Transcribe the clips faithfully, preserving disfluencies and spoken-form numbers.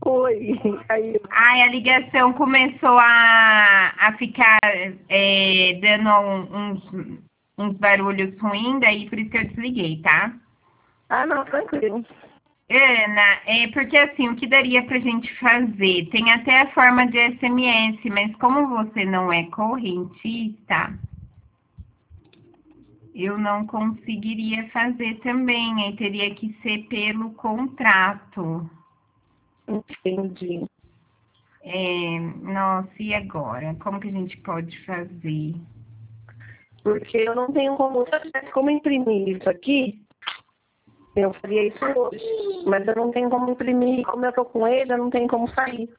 Oi, aí. Ai, a ligação começou a, a ficar é, dando uns, uns barulhos ruins, daí por isso que eu desliguei, tá? Ah, não, tranquilo. Ana, é porque assim, o que daria pra gente fazer? Tem até a forma de S M S, mas como você não é correntista, eu não conseguiria fazer também, aí teria que ser pelo contrato. Entendi. É, nossa, e agora? Como que a gente pode fazer? Porque eu não tenho como, se eu tivesse como imprimir isso aqui, eu faria isso hoje. Mas eu não tenho como imprimir, como eu tô com ele, eu não tenho como sair.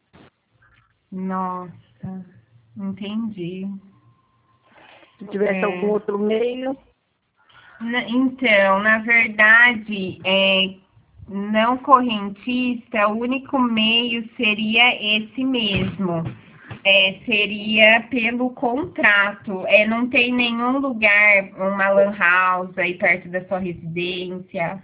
Nossa, entendi. Se tivesse É, algum outro meio. na- então, na verdade, é, não correntista, o único meio seria esse mesmo. É, seria pelo contrato. É, não tem nenhum lugar, uma lan house aí perto da sua residência.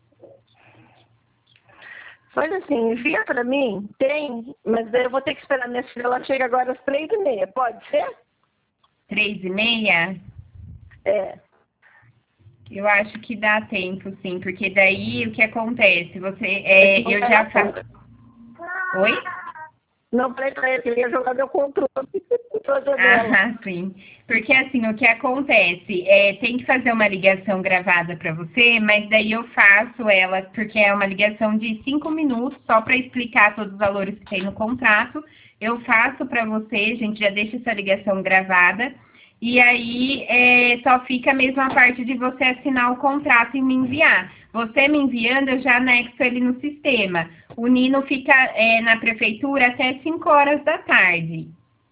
Faz assim, envia pra mim, tem, mas daí eu vou ter que esperar minha filha, ela chega agora às três e meia, pode ser? Três e meia? É. Eu acho que dá tempo, sim, porque daí o que acontece? Você, é, Não eu vai já dar faço. conta. Oi? Não, falei pra ele que ele ia jogar meu controle pra janela. Ah, sim. Porque assim, o que acontece? É, tem que fazer uma ligação gravada para você, mas daí eu faço ela, porque é uma ligação de cinco minutos, só para explicar todos os valores que tem no contrato. Eu faço para você, a gente já deixa essa ligação gravada. E aí é, só fica a mesma parte de você assinar o contrato e me enviar. Você me enviando, eu já anexo ele no sistema. O Nino fica é, na prefeitura até cinco horas da tarde.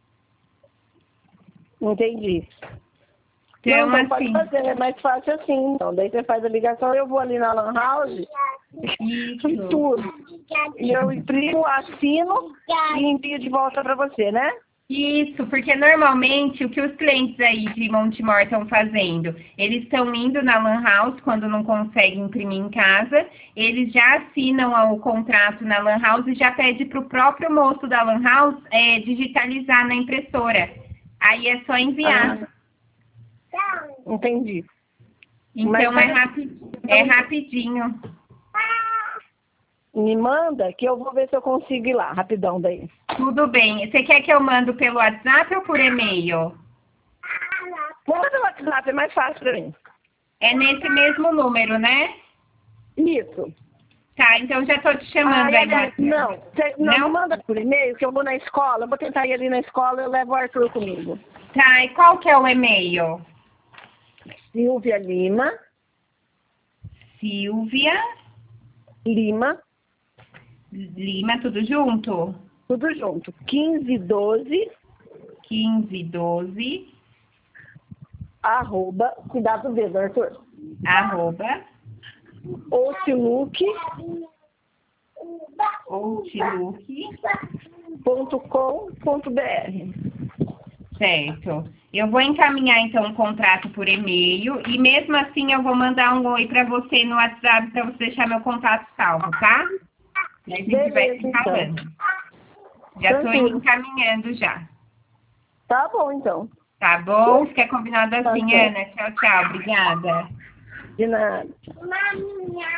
Entendi. Então, Não, então pode assim, fazer, é mais fácil assim. Então, daí você faz a ligação, eu vou ali na Lan House isso. e tudo. E eu imprimo, assino e envio de volta pra você, né? Isso, porque normalmente o que os clientes aí de Montemor estão fazendo, eles estão indo na Lan House quando não conseguem imprimir em casa, eles já assinam o contrato na Lan House e já pede para o próprio moço da Lan House é, digitalizar na impressora. Aí é só enviar. Ah, entendi. Mas Então é, faz rapi é então, rapidinho. me manda que eu vou ver se eu consigo ir lá, rapidão daí. Tudo bem. Você quer que eu mando pelo WhatsApp ou por e-mail? Manda pelo WhatsApp, é mais fácil pra mim. É nesse mesmo número, né? Isso. Tá, então já tô te chamando Ah, aí no aliás, WhatsApp. não, cê, não, Não? me manda por e-mail, que eu vou na escola, eu vou tentar ir ali na escola, eu levo o Arthur comigo. Tá, e qual que é o e-mail? Silvia Lima, Silvia Lima, Lima, tudo junto? tudo junto, quinze doze, quinze doze, arroba, cuidado do dedo, Arthur, arroba, outlook outlook, ponto com ponto br. certo. Eu vou encaminhar, então, um contrato por e-mail e, mesmo assim, eu vou mandar um oi para você no WhatsApp para você deixar meu contato salvo, tá? E a gente vai Beleza, se então. falando. Já estou Tranquilo. encaminhando já. Tá bom, então. Tá bom? Fica combinado assim, Tá, Ana. Tchau, tchau. Obrigada. de nada.